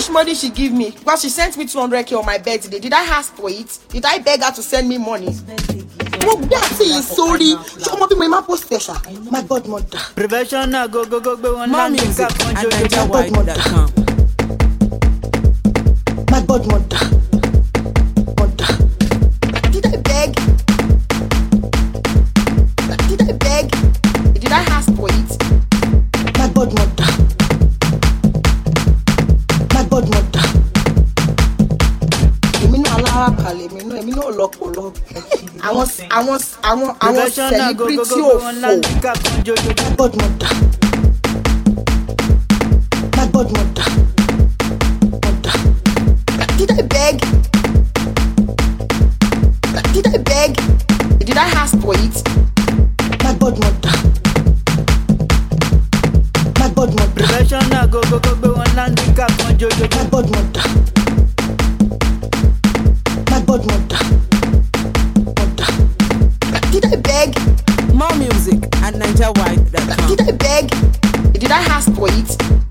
money she give me? Because she sent me 200k on my birthday. Did I ask for it? Did I beg her to send me money? Mo gbé àti ìsórí. Ṣé ọmọ bí mo máa post ẹ̀ṣà? My godmother. Prevention náà go gbé wọn More láti music ká kan at jojo. NigerWide.com. My godmother. Mother. Did I beg? Did I beg? Did I ask for it? My godmother. My godmother. Èmi náà alára kalẹ̀, èmi náà lọ́pọ̀lọ́. Àwọn Prevention náà go celebrity gbé wọn òfò. láti ká kan jojo. My godmother. My godmother. Mother. Did I beg? Did I beg? Did I ask for it? My godmother. My godmother. Prevention náà go gbé wọn láti ká kan jojo. My godmother. My godmother. Mother. Did I beg? More music at NigerWide.com. Did I beg? Did I ask for it?